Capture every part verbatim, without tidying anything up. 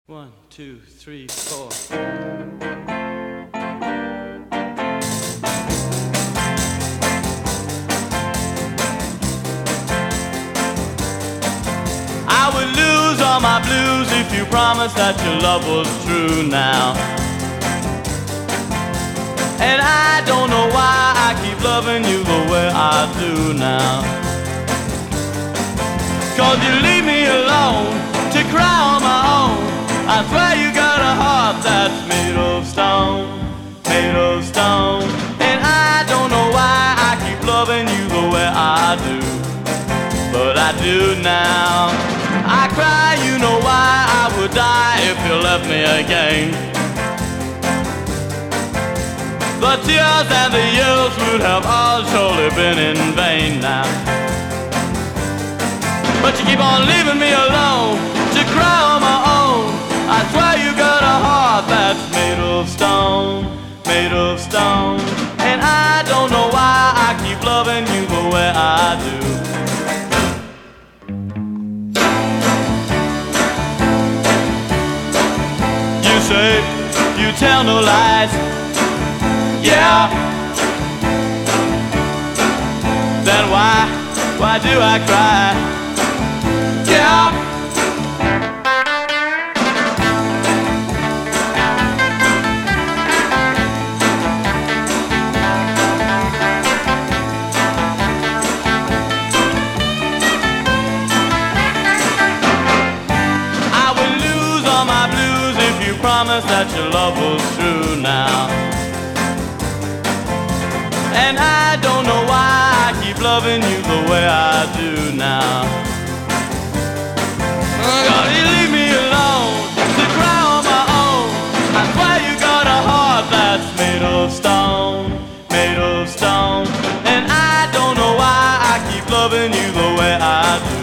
One, two, three, four. I would lose all my blues if you promised that your love was true now. And I don't know why I keep loving you the way I do now. Cause you leave me alone to cry on my own. I swear you got a heart that's made of stone, made of stone. And I don't know why I keep loving you the way I do, but I do now. I cry, you know why I would die if you left me again. The tears and the years would have all surely been in vain now. But you keep on leaving me alone to cry on my own. I swear you got a heart that's made of stone, made of stone. And I don't know why I keep loving you the way I do. You say you tell no lies, yeah. Then why, why do I cry? Yeah. Promise that your love was true now. And I don't know why I keep loving you the way I do now. God, you leave me alone to cry on my own. I swear you got a heart that's made of stone, made of stone. And I don't know why I keep loving you the way I do.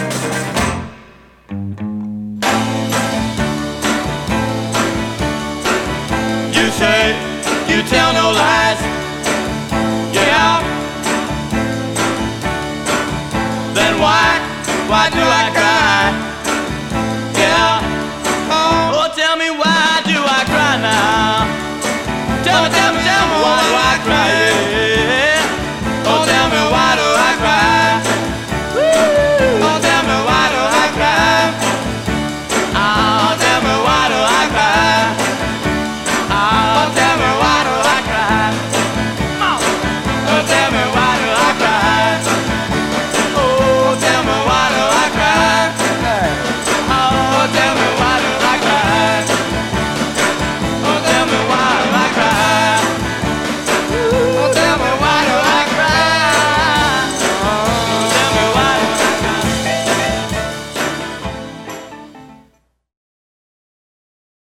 You say you tell no lies, yeah. Then why, why do I cry?